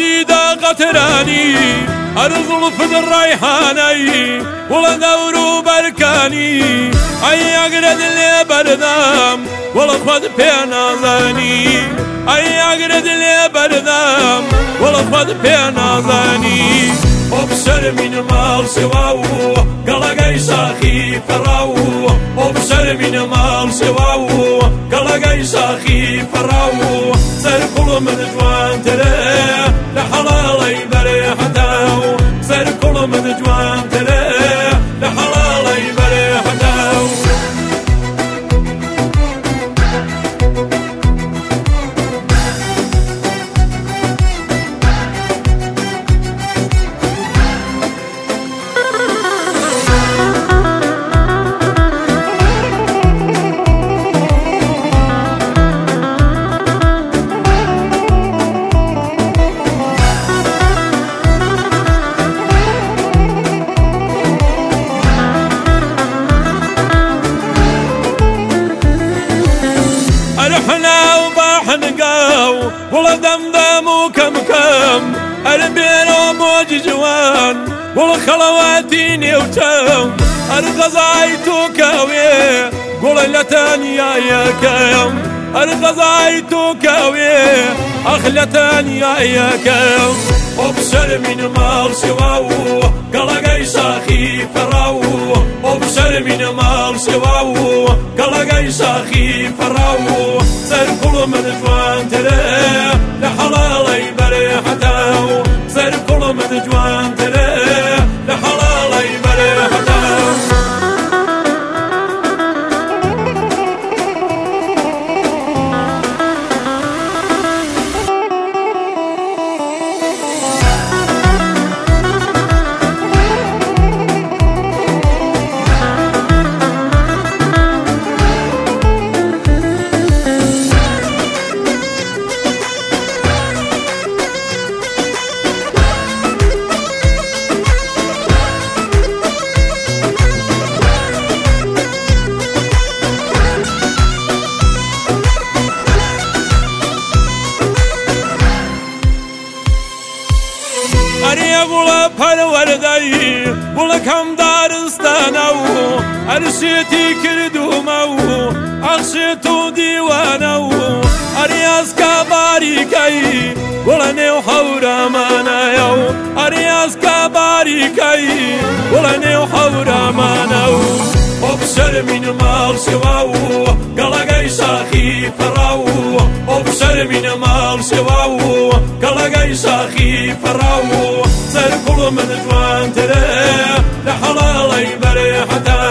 عيدا قتراني أرغل في الريحاني ولا دور بركاني أي أقرد اللي بردام ولا خد بينا ظاني أي أقرد اللي بردام ولا خد بينا ظاني وبسر من مال سواو قلقاي ساخي فراو وبسر من مال سواو قلقاي ساخي فراو سر كل من جوان ترى لحلالي بريحتاو سر كل من جوان ترى لحلالي بريحتاو ولا دمدم وكم أربين وموج جوان ولا خلواتيني وتم أرغزايتو كاوي قول لتانيا يا كم أرغزايتو كاوي أخلتانيا يا كم وبسر من مال سواو قلقاي ساخي فراو وبسر من مال سواو قلقاي ساخي فراو سر كل من جوان ترى لحلالي بريحتاو سر كل من جوان ترى لحلالي بريحتاو أريا بولا پرورداي بولا كم دارستانو أرشيتي كردومو أخشيتو ديوانو أرياس كباريكاي بولا نيو حورامانايو أرياس كباريكاي بولا نيو حوراماناو وبسر من مال سواو قلقاي ساخي فراو وبسر من مال سواو قلقاي ساخي فراو سر كل من جوان ترى لحلالي بريحتاو